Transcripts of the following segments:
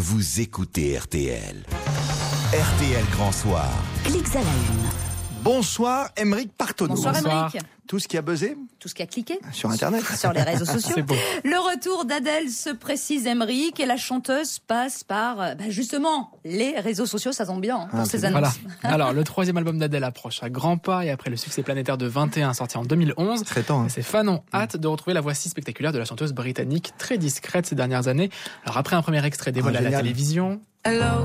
vous écoutez RTL. RTL Grand Soir. Clics à la une. Bonsoir, Aymeric Partonneau. Bonsoir, Aymeric. Tout ce qui a buzzé Tout ce qui a cliqué sur Internet, sur les réseaux sociaux. C'est beau. Le retour d'Adèle se précise, Aymeric, et la chanteuse passe par, justement, les réseaux sociaux. Ça tombe bien pour ces annonces. Voilà. Alors, le 3e album d'Adèle approche à grands pas, et après le succès planétaire de 21 sorti en 2011, très temps, ses fans ont hâte de retrouver la voix si spectaculaire de la chanteuse britannique, très discrète ces dernières années. Alors, après un premier extrait dévoilé à la télévision. Hello,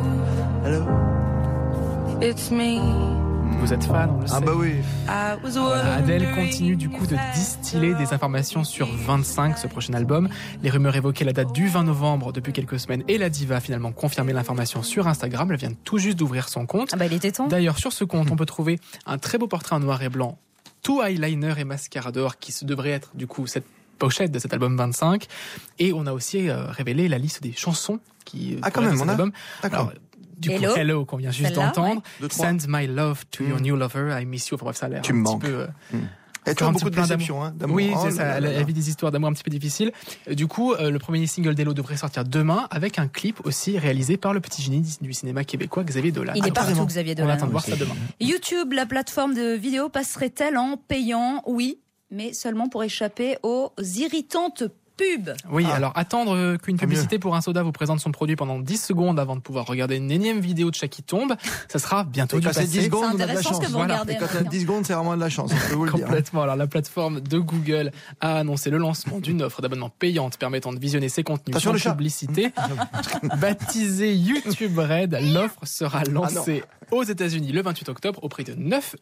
it's me. Vous êtes fan, on le sait. Ah bah oui. Voilà, Adèle continue du coup de distiller des informations sur 25, ce prochain album. Les rumeurs évoquaient la date du 20 novembre depuis quelques semaines, et la diva a finalement confirmé l'information sur Instagram. Elle vient tout juste d'ouvrir son compte. Ah bah il était temps. D'ailleurs, sur ce compte, on peut trouver un très beau portrait en noir et blanc, tout eyeliner et mascara d'or, qui devrait être du coup cette pochette de cet album 25. Et on a aussi révélé la liste des chansons qui quand même, cet album. D'accord. Alors, du coup, Hello, qu'on vient juste d'entendre. Ouais. Send my love to your new lover, I miss you. Enfin bref, ça a l'air tu un me petit manques. peu... Et tu as beaucoup de déceptions, d'amour. Oui, c'est ça. Elle vit des histoires d'amour un petit peu difficiles. Du coup, le premier single d'Hello devrait sortir demain, avec un clip aussi réalisé par le petit génie du cinéma québécois, Xavier Dolan. Il est partout, Xavier Dolan. On attend de voir ça demain. YouTube, la plateforme de vidéo, passerait-elle en payant? Oui, mais seulement pour échapper aux irritantes pubs. Oui, alors attendre qu'une publicité pour un soda vous présente son produit pendant 10 secondes avant de pouvoir regarder une énième vidéo de chat qui tombe, ça sera bientôt du passé. Quand c'est 10 secondes, on a de la intéressant chance. ce que vous regardez. Et quand on a 10 secondes, c'est vraiment de la chance, je peux vous le dire. Complètement. Alors la plateforme de Google a annoncé le lancement d'une offre d'abonnement payante permettant de visionner ses contenus sans publicité. Baptisée YouTube Red, l'offre sera lancée aux États-Unis le 28 octobre au prix de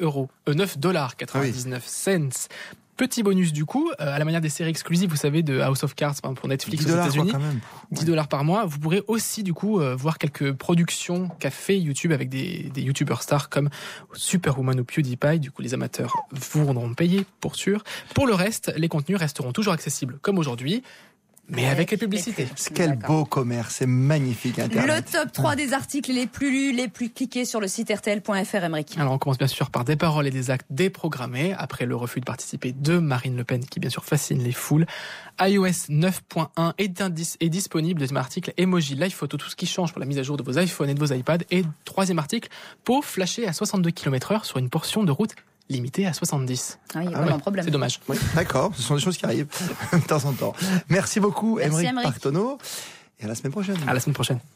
$9.99. Petit bonus du coup, à la manière des séries exclusives, vous savez, de House of Cards pour Netflix aux États-Unis, $10 par mois. Vous pourrez aussi du coup voir quelques productions qu'a fait YouTube avec des YouTubers stars comme Superwoman ou PewDiePie. Du coup, les amateurs voudront payer pour sûr. Pour le reste, les contenus resteront toujours accessibles comme aujourd'hui, mais avec les publicités. Quel beau commerce, c'est magnifique Internet. Le top 3 des articles les plus lus, les plus cliqués sur le site rtl.fr, Aymeric. Alors on commence bien sûr par des paroles et des actes déprogrammés, après le refus de participer de Marine Le Pen qui bien sûr fascine les foules. iOS 9.1 est disponible. Deuxième article, emoji, live photo, tout ce qui change pour la mise à jour de vos iPhones et de vos iPads. Et troisième article, pour flasher à 62 km/h sur une portion de route limité à 70. Ah, il y a vraiment un problème. C'est dommage. Oui, d'accord, ce sont des choses qui arrivent de temps en temps. Merci beaucoup, Aymeric Partonneau. Et à la semaine prochaine. À la semaine prochaine.